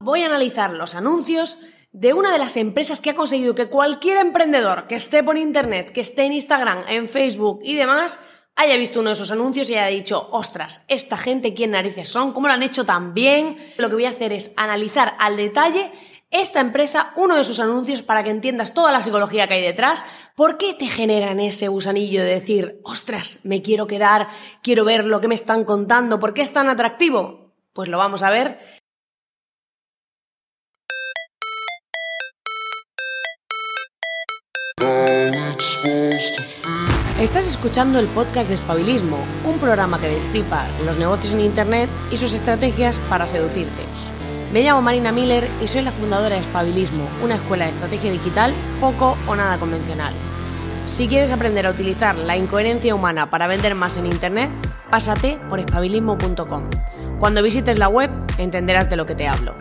Voy a analizar los anuncios de una de las empresas que ha conseguido que cualquier emprendedor que esté por internet, que esté en Instagram, en Facebook y demás, haya visto uno de esos anuncios y haya dicho, ostras, esta gente, ¿quién narices son? ¿Cómo lo han hecho tan bien? Lo que voy a hacer es analizar al detalle esta empresa, uno de sus anuncios, para que entiendas toda la psicología que hay detrás. ¿Por qué te generan ese gusanillo de decir, ostras, me quiero quedar, quiero ver lo que me están contando? ¿Por qué es tan atractivo? Pues lo vamos a ver. Estás escuchando el podcast de Espabilismo, un programa que destripa los negocios en internet y sus estrategias para seducirte. Me llamo Marina Miller y soy la fundadora de Espabilismo, una escuela de estrategia digital poco o nada convencional. Si quieres aprender a utilizar la incoherencia humana para vender más en internet, pásate por espabilismo.com. Cuando visites la web, entenderás de lo que te hablo.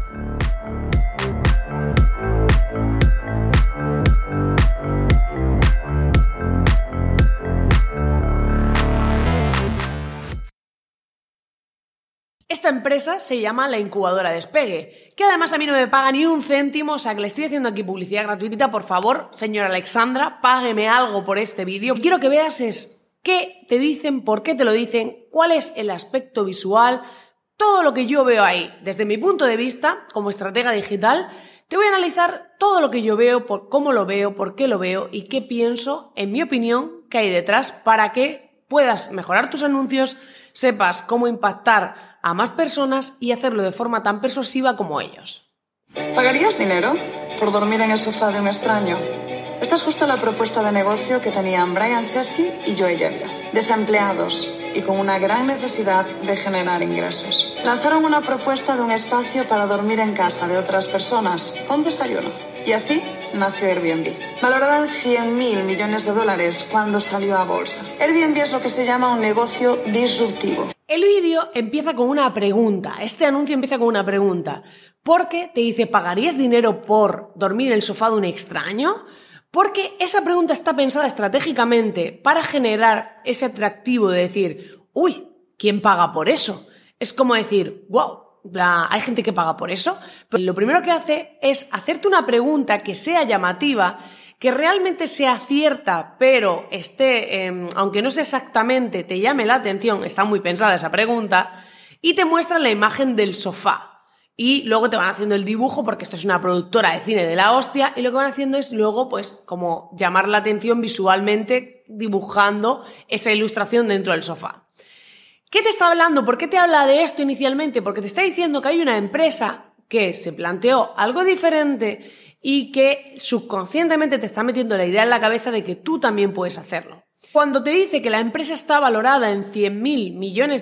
Esta empresa se llama La Incubadora Despegue, que además a mí no me paga ni un céntimo, o sea que le estoy haciendo aquí publicidad gratuita. Por favor, señora Alexandra, págueme algo por este vídeo. Lo que quiero que veas es qué te dicen, por qué te lo dicen, cuál es el aspecto visual, todo lo que yo veo ahí. Desde mi punto de vista, como estratega digital, te voy a analizar todo lo que yo veo, por cómo lo veo, por qué lo veo y qué pienso, en mi opinión, que hay detrás para que puedas mejorar tus anuncios, sepas cómo impactar a más personas y hacerlo de forma tan persuasiva como ellos. ¿Pagarías dinero por dormir en el sofá de un extraño? Esta es justo la propuesta de negocio que tenían Brian Chesky y Joe Gebbia, desempleados y con una gran necesidad de generar ingresos. Lanzaron una propuesta de un espacio para dormir en casa de otras personas con desayuno. Y así nació Airbnb, valorada en $100.000 millones cuando salió a bolsa. Airbnb es lo que se llama un negocio disruptivo. El vídeo empieza con una pregunta, este anuncio empieza con una pregunta, porque te dice, ¿pagarías dinero por dormir en el sofá de un extraño? Porque esa pregunta está pensada estratégicamente para generar ese atractivo de decir, uy, ¿quién paga por eso? Es como decir, wow, hay gente que paga por eso. Pero lo primero que hace es hacerte una pregunta que sea llamativa, que realmente sea cierta, pero esté, aunque no sea exactamente, te llame la atención, está muy pensada esa pregunta, y te muestra la imagen del sofá. Y luego te van haciendo el dibujo, porque esto es una productora de cine de la hostia, y lo que van haciendo es luego, pues, como llamar la atención visualmente, dibujando esa ilustración dentro del sofá. ¿Qué te está hablando? ¿Por qué te habla de esto inicialmente? Porque te está diciendo que hay una empresa que se planteó algo diferente y que subconscientemente te está metiendo la idea en la cabeza de que tú también puedes hacerlo. Cuando te dice que la empresa está valorada en $100.000 millones,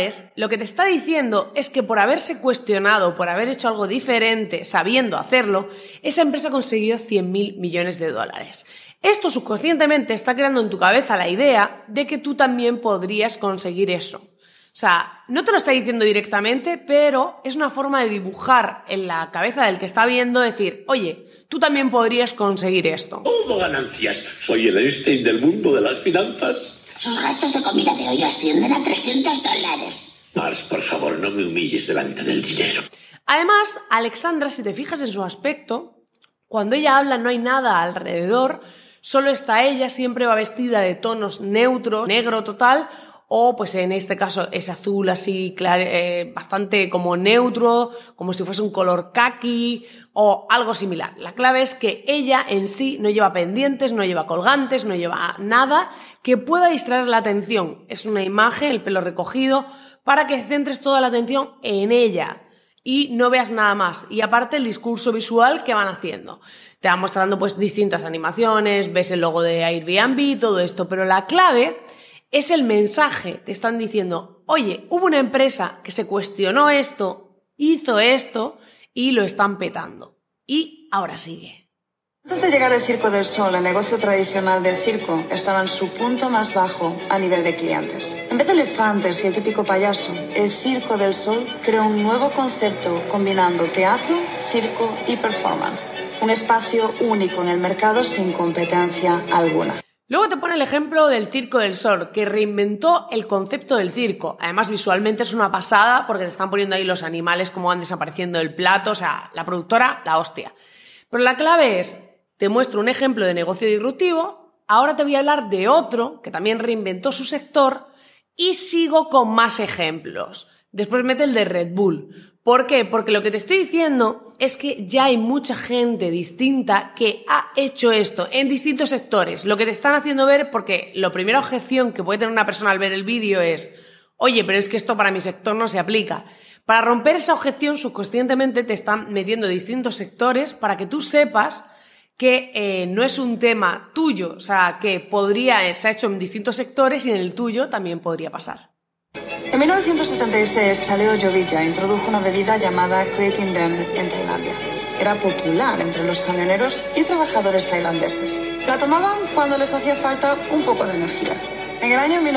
lo que te está diciendo es que por haberse cuestionado, por haber hecho algo diferente, sabiendo hacerlo, esa empresa ha conseguido $100.000 millones. Esto subconscientemente está creando en tu cabeza la idea de que tú también podrías conseguir eso. O sea, no te lo está diciendo directamente, pero es una forma de dibujar en la cabeza del que está viendo, decir, oye, tú también podrías conseguir esto. Todo ganancias. Soy el Einstein del mundo de las finanzas. Sus gastos de comida de hoy ascienden a $300. Mars, por favor, no me humilles delante del dinero. Además, Alexandra, si te fijas en su aspecto, cuando ella habla no hay nada alrededor, solo está ella, siempre va vestida de tonos neutros, negro total, o pues en este caso es azul así bastante como neutro, como si fuese un color caqui o algo similar. La clave es que ella en sí no lleva pendientes, no lleva colgantes, no lleva nada que pueda distraer la atención. Es una imagen, el pelo recogido, para que centres toda la atención en ella y no veas nada más. Y aparte el discurso visual que van haciendo. Te van mostrando pues distintas animaciones, ves el logo de Airbnb, todo esto, pero la clave es el mensaje. Te están diciendo, oye, hubo una empresa que se cuestionó esto, hizo esto y lo están petando. Y ahora sigue. Antes de llegar al Circo del Sol, el negocio tradicional del circo estaba en su punto más bajo a nivel de clientes. En vez de elefantes y el típico payaso, el Circo del Sol creó un nuevo concepto combinando teatro, circo y performance. Un espacio único en el mercado sin competencia alguna. Luego te pone el ejemplo del Circo del Sol, que reinventó el concepto del circo. Además, visualmente es una pasada porque te están poniendo ahí los animales como van desapareciendo del plato. O sea, la productora, la hostia. Pero la clave es, te muestro un ejemplo de negocio disruptivo, ahora te voy a hablar de otro que también reinventó su sector y sigo con más ejemplos. Después mete el de Red Bull. ¿Por qué? Porque lo que te estoy diciendo es que ya hay mucha gente distinta que ha hecho esto en distintos sectores. Lo que te están haciendo ver, porque la primera objeción que puede tener una persona al ver el vídeo es oye, pero es que esto para mi sector no se aplica. Para romper esa objeción, subconscientemente te están metiendo distintos sectores para que tú sepas que no es un tema tuyo, o sea, que se ha hecho en distintos sectores y en el tuyo también podría pasar. En 1976, Chaleo Jovilla introdujo una bebida llamada Creatine Den en Tailandia. Era popular entre los camioneros y trabajadores tailandeses. La tomaban cuando les hacía falta un poco de energía. En el año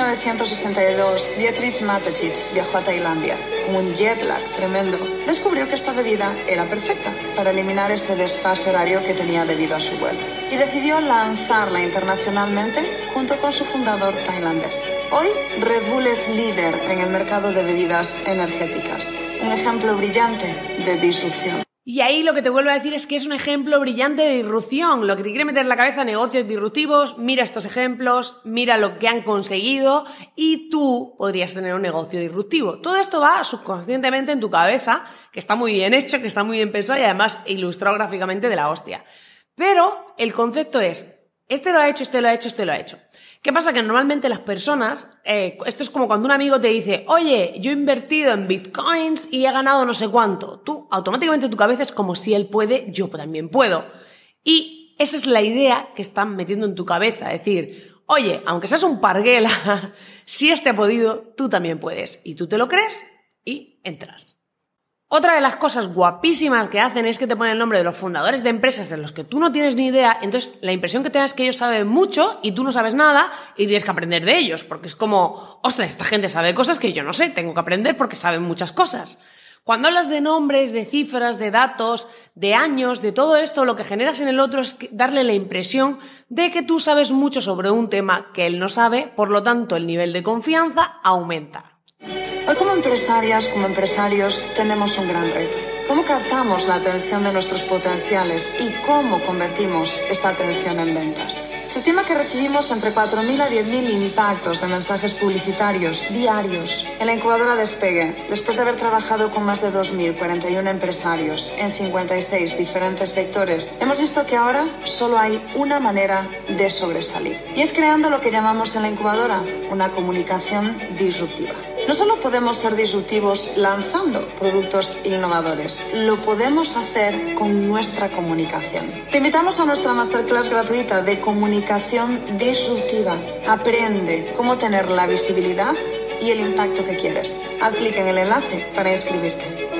1982, Dietrich Mateschitz viajó a Tailandia. Con un jet lag tremendo, descubrió que esta bebida era perfecta para eliminar ese desfase horario que tenía debido a su vuelo. Y decidió lanzarla internacionalmente junto con su fundador tailandés. Hoy, Red Bull es líder en el mercado de bebidas energéticas. Un ejemplo brillante de disrupción. Y ahí lo que te vuelvo a decir es que es un ejemplo brillante de disrupción. Lo que te quiere meter en la cabeza, negocios disruptivos, mira estos ejemplos, mira lo que han conseguido y tú podrías tener un negocio disruptivo. Todo esto va subconscientemente en tu cabeza, que está muy bien hecho, que está muy bien pensado y además ilustrado gráficamente de la hostia. Pero el concepto es, este lo ha hecho, este lo ha hecho, este lo ha hecho. ¿Qué pasa? Que normalmente las personas, esto es como cuando un amigo te dice, oye, yo he invertido en bitcoins y he ganado no sé cuánto. Tú, automáticamente tu cabeza es como si él puede, yo también puedo. Y esa es la idea que están metiendo en tu cabeza, es decir, oye, aunque seas un parguela, si este ha podido, tú también puedes. Y tú te lo crees y entras. Otra de las cosas guapísimas que hacen es que te ponen el nombre de los fundadores de empresas de los que tú no tienes ni idea, entonces la impresión que te da es que ellos saben mucho y tú no sabes nada y tienes que aprender de ellos, porque es como, ostras, esta gente sabe cosas que yo no sé, tengo que aprender porque saben muchas cosas. Cuando hablas de nombres, de cifras, de datos, de años, de todo esto, lo que generas en el otro es darle la impresión de que tú sabes mucho sobre un tema que él no sabe, por lo tanto el nivel de confianza aumenta. Hoy como empresarias, como empresarios, tenemos un gran reto. ¿Cómo captamos la atención de nuestros potenciales y cómo convertimos esta atención en ventas? Se estima que recibimos entre 4.000 a 10.000 impactos de mensajes publicitarios diarios. En la incubadora Despegue, después de haber trabajado con más de 2.041 empresarios en 56 diferentes sectores, hemos visto que ahora solo hay una manera de sobresalir. Y es creando lo que llamamos en la incubadora una comunicación disruptiva. No solo podemos ser disruptivos lanzando productos innovadores, lo podemos hacer con nuestra comunicación. Te invitamos a nuestra masterclass gratuita de comunicación disruptiva. Aprende cómo tener la visibilidad y el impacto que quieres. Haz clic en el enlace para inscribirte.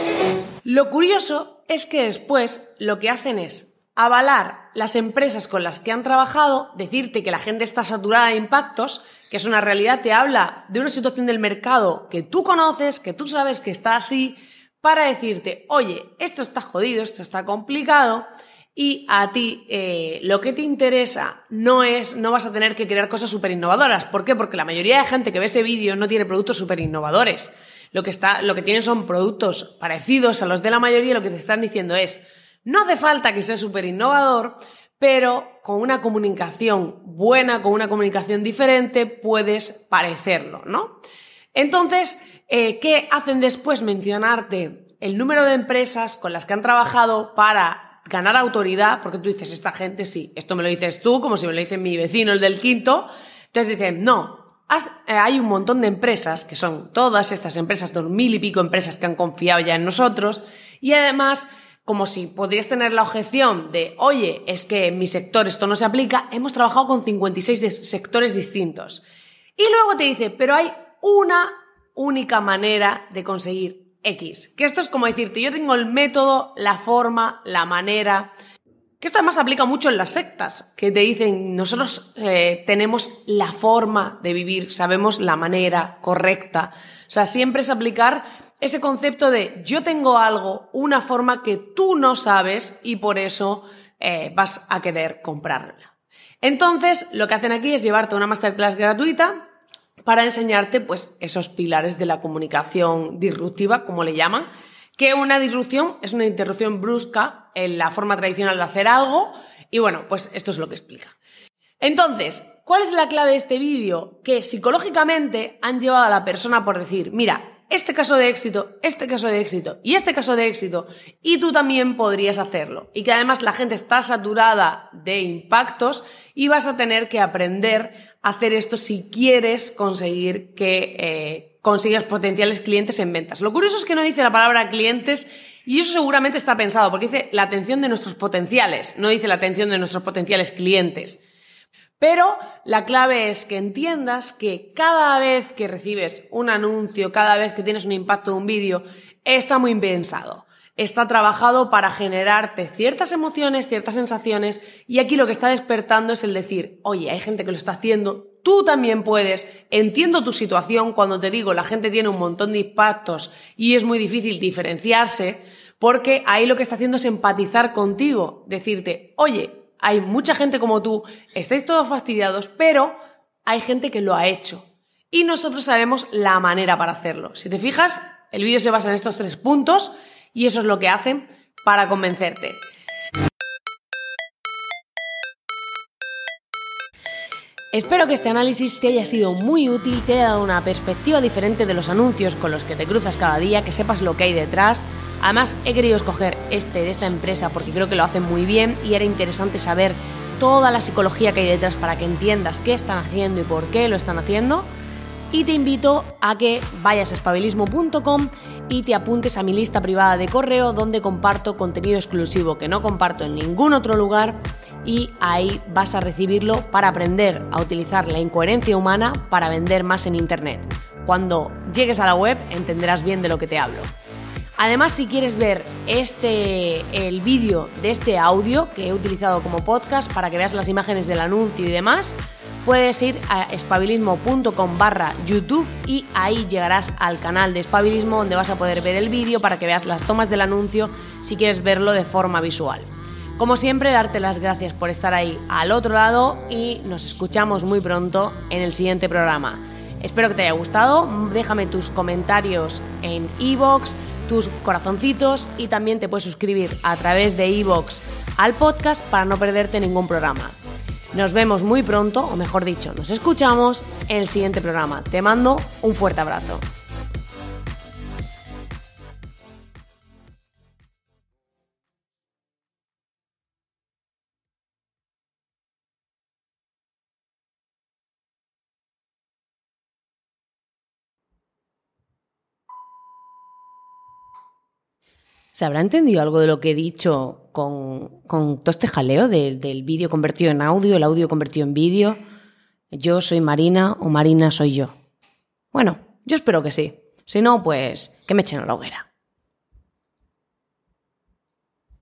Lo curioso es que después lo que hacen es avalar las empresas con las que han trabajado, decirte que la gente está saturada de impactos, que es una realidad, te habla de una situación del mercado que tú conoces, que tú sabes que está así, para decirte, oye, esto está jodido, esto está complicado y a ti lo que te interesa no vas a tener que crear cosas súper innovadoras. ¿Por qué? Porque la mayoría de gente que ve ese vídeo no tiene productos súper innovadores. Lo que tienen son productos parecidos a los de la mayoría y lo que te están diciendo es, no hace falta que seas súper innovador, pero con una comunicación buena, con una comunicación diferente, puedes parecerlo, ¿no? Entonces, ¿qué hacen después? Mencionarte el número de empresas con las que han trabajado para ganar autoridad, porque tú dices, esta gente sí, esto me lo dices tú, como si me lo dice mi vecino, el del quinto. Entonces dicen, no, hay un montón de empresas, que son todas estas empresas, 2.000 y pico empresas que han confiado ya en nosotros, y además, como si podrías tener la objeción de, oye, es que en mi sector esto no se aplica, hemos trabajado con 56 sectores distintos. Y luego te dice, pero hay una única manera de conseguir X. Que esto es como decirte, yo tengo el método, la forma, la manera. Que esto además aplica mucho en las sectas, que te dicen, nosotros tenemos la forma de vivir, sabemos la manera correcta. O sea, siempre es aplicar ese concepto de yo tengo algo, una forma que tú no sabes y por eso vas a querer comprarla. Entonces, lo que hacen aquí es llevarte una masterclass gratuita para enseñarte pues, esos pilares de la comunicación disruptiva, como le llaman, que una disrupción es una interrupción brusca en la forma tradicional de hacer algo, y bueno, pues esto es lo que explica. Entonces, ¿cuál es la clave de este vídeo? Que psicológicamente han llevado a la persona por decir, mira, este caso de éxito, este caso de éxito y este caso de éxito, y tú también podrías hacerlo. Y que además la gente está saturada de impactos y vas a tener que aprender a hacer esto si quieres conseguir que consigas potenciales clientes en ventas. Lo curioso es que no dice la palabra clientes y eso seguramente está pensado porque dice la atención de nuestros potenciales, no dice la atención de nuestros potenciales clientes. Pero la clave es que entiendas que cada vez que recibes un anuncio, cada vez que tienes un impacto de un vídeo, está muy pensado. Está trabajado para generarte ciertas emociones, ciertas sensaciones, y aquí lo que está despertando es el decir, oye, hay gente que lo está haciendo, tú también puedes, entiendo tu situación cuando te digo la gente tiene un montón de impactos y es muy difícil diferenciarse, porque ahí lo que está haciendo es empatizar contigo, decirte, oye, hay mucha gente como tú, estáis todos fastidiados, pero hay gente que lo ha hecho. Y nosotros sabemos la manera para hacerlo. Si te fijas, el vídeo se basa en estos 3 puntos y eso es lo que hacen para convencerte. Espero que este análisis te haya sido muy útil, te haya dado una perspectiva diferente de los anuncios con los que te cruzas cada día, que sepas lo que hay detrás. Además, he querido escoger de esta empresa porque creo que lo hacen muy bien y era interesante saber toda la psicología que hay detrás para que entiendas qué están haciendo y por qué lo están haciendo. Y te invito a que vayas a espabilismo.com y te apuntes a mi lista privada de correo donde comparto contenido exclusivo que no comparto en ningún otro lugar y ahí vas a recibirlo para aprender a utilizar la incoherencia humana para vender más en Internet. Cuando llegues a la web entenderás bien de lo que te hablo. Además, si quieres ver el vídeo de este audio que he utilizado como podcast para que veas las imágenes del anuncio y demás, puedes ir a espabilismo.com/YouTube y ahí llegarás al canal de Espabilismo donde vas a poder ver el vídeo para que veas las tomas del anuncio si quieres verlo de forma visual. Como siempre, darte las gracias por estar ahí al otro lado y nos escuchamos muy pronto en el siguiente programa. Espero que te haya gustado, déjame tus comentarios en iVoox, tus corazoncitos y también te puedes suscribir a través de iVoox al podcast para no perderte ningún programa. Nos vemos muy pronto, o mejor dicho, nos escuchamos en el siguiente programa. Te mando un fuerte abrazo. ¿Se habrá entendido algo de lo que he dicho con todo este jaleo del vídeo convertido en audio, el audio convertido en vídeo? Yo soy Marina o Marina soy yo. Bueno, yo espero que sí. Si no, pues que me echen a la hoguera.